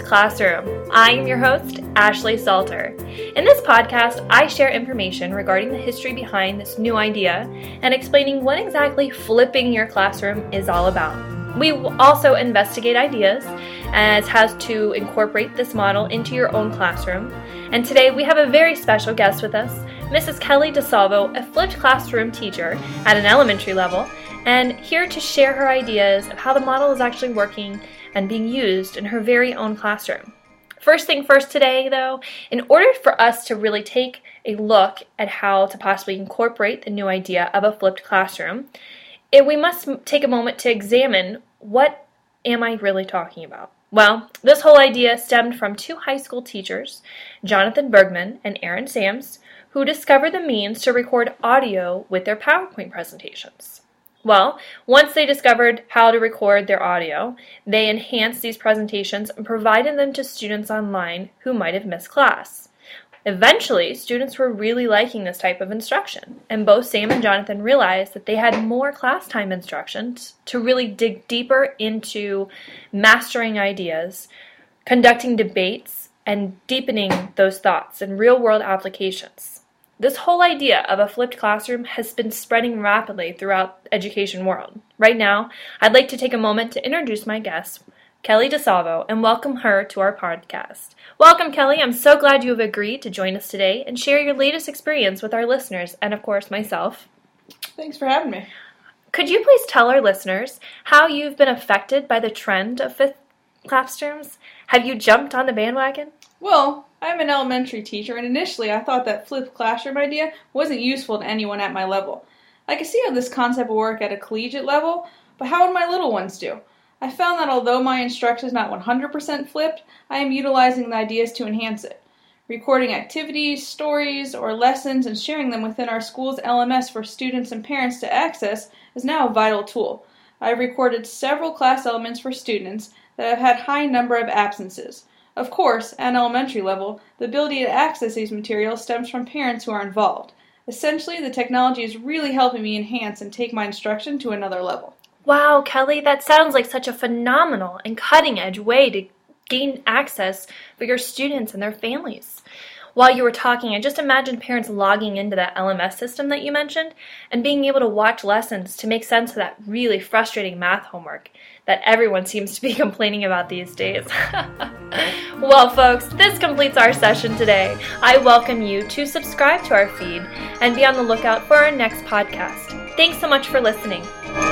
Classroom. I am your host, Ashley Salter. In this podcast, I share information regarding the history behind this new idea and explaining what exactly flipping your classroom is all about. We will also investigate ideas as how to incorporate this model into your own classroom. And today we have a very special guest with us, Mrs. Kelly DeSalvo, a flipped classroom teacher at an elementary level, and here to share her ideas of how the model is actually working and being used in her very own classroom. First thing first today, though, in order for us to really take a look at how to possibly incorporate the new idea of a flipped classroom, we must take a moment to examine what am I really talking about. Well, this whole idea stemmed from two high school teachers, Jonathan Bergman and Aaron Sams, who discovered the means to record audio with their PowerPoint presentations. Well, once they discovered how to record their audio, they enhanced these presentations and provided them to students online who might have missed class. Eventually, students were really liking this type of instruction, and both Sam and Jonathan realized that they had more class time instructions to really dig deeper into mastering ideas, conducting debates, and deepening those thoughts in real-world applications. This whole idea of a flipped classroom has been spreading rapidly throughout the education world. Right now, I'd like to take a moment to introduce my guest, Kelly DeSalvo, and welcome her to our podcast. Welcome, Kelly. I'm so glad you have agreed to join us today and share your latest experience with our listeners and, of course, myself. Thanks for having me. Could you please tell our listeners how you've been affected by the trend of flipped classrooms? Have you jumped on the bandwagon? Well, I'm an elementary teacher, and initially I thought that flipped classroom idea wasn't useful to anyone at my level. I could see how this concept would work at a collegiate level, but how would my little ones do? I found that although my instruction is not 100% flipped, I am utilizing the ideas to enhance it. Recording activities, stories, or lessons and sharing them within our school's LMS for students and parents to access is now a vital tool. I have recorded several class elements for students that have had high number of absences. Of course, at an elementary level, the ability to access these materials stems from parents who are involved. Essentially, the technology is really helping me enhance and take my instruction to another level. Wow, Kelly, that sounds like such a phenomenal and cutting-edge way to gain access for your students and their families. While you were talking, I just imagined parents logging into that LMS system that you mentioned and being able to watch lessons to make sense of that really frustrating math homework that everyone seems to be complaining about these days. Well, folks, this completes our session today. I welcome you to subscribe to our feed and be on the lookout for our next podcast. Thanks so much for listening.